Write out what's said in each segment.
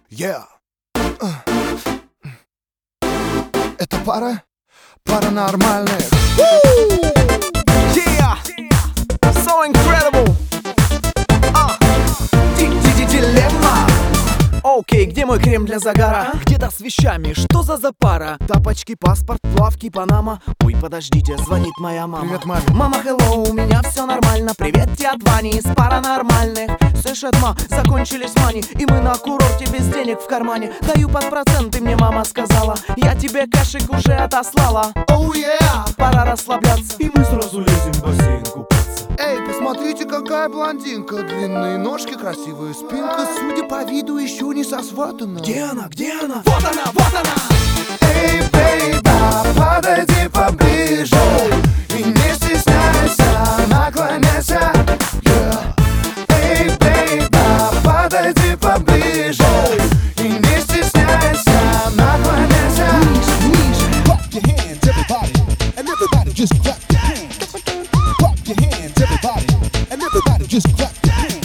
Yeah. Это пара паранормальных. Yeah, so incredible. Дилемма. Окей, где мой крем для загара? Где-то с вещами, что за запара? Тапочки, паспорт, плавки, Панама. Ой, подождите, звонит моя мама. Привет, маме. Мама, hello, у меня все нормально. Привет, тебе от Вани из паранормальных. Слышь, ма, закончились мани, и мы на курорте без денег в кармане. Даю под проценты, мне мама сказала. Я тебе кэшик уже отослала. Oh yeah. Пора расслабляться, и мы сразу лезем в бассейн купаться. Эй, посмотрите, какая блондинка. Длинные ножки, красивая спинка. Судя по виду, еще не сосватана. Где она? Где она? Вот она, вот она! Эй, бейба, подойди поближе и не стесняйся, наклоняйся. Yeah. Эй, бейба, подойди поближе и не стесняйся, наклоняйся. Ниже, Clap your hands, everybody, and everybody just clap your hands. Clap your hands, everybody, and everybody just clap your hands.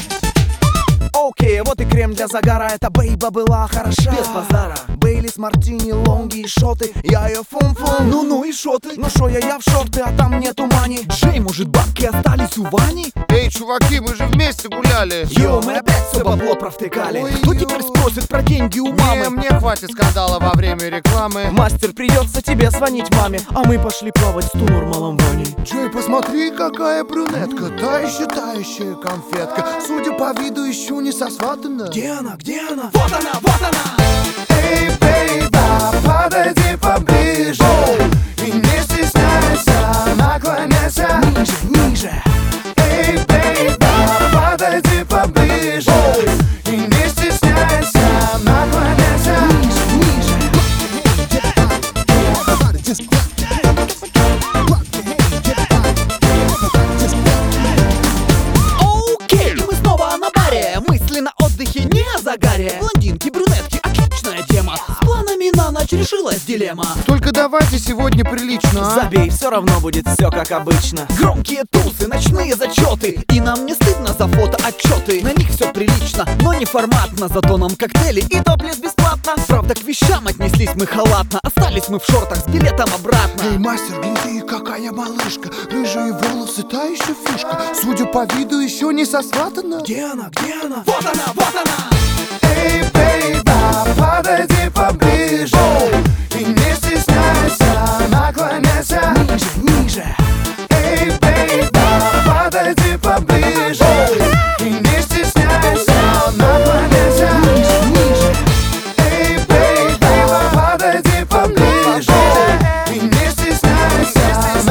окей, вот и крем для загара. Эта бейба была хороша. Без базара. Бейлис, мартини, лонги и шоты. Я ее фум-фум. Ну-ну и шоты. Ну шо я в шорты, а там нету мани. Джей, может бабки остались у Вани? Эй, чуваки, мы же вместе гуляли. Йо, мы опять все бабло провтыкали. Ой, Кто ё. теперь спросит про деньги у мамы? Мне хватит скандала во время рекламы. Мастер, придется тебе звонить маме. А мы пошли плавать с ту нормалом Ваней. Джей, посмотри, какая брюнетка. Тающая конфетка. Судя по виду, еще не сосватана. Где она? Где она? Вот она, вот она! Эй, бейба, подойди поближе и не стесняйся, наклоняйся. Ниже, ниже. Эй, бейба, подойди поближе и не стесняйся, наклоняйся. Ниже, ниже. Everybody just clap your hands. Clap your hands, everybody, everybody just clap your hands. Окей, мы снова на баре. Мысли на отдыхе, не о загаре. Блондинки, брюнетки, отличная тема. С планами на ночь решилась дилемма. Только давайте сегодня прилично, а? Забей, все равно будет все как обычно. Громкие тусы, ночные зачеты. И нам не стыдно за фотоотчеты. На них все прилично, но не форматно. Зато нам коктейли и топлес бесплатно. Правда, к вещам отнеслись мы халатно. Остались мы в шортах с билетом обратно. Эй, мастер, гляди, какая малышка. Рыжие волосы, та еще фишка. Судя по виду, еще не сосватана. Где она? Где она? Вот она, вот она! Эй, бейба, подойди поближе и не стесняйся, наклоняйся. Ниже, ниже. Эй, бейба, подойди поближе и не стесняйся, наклоняйся. Ниже, ниже. Эй, бейба, подойди поближе и не стесняйся,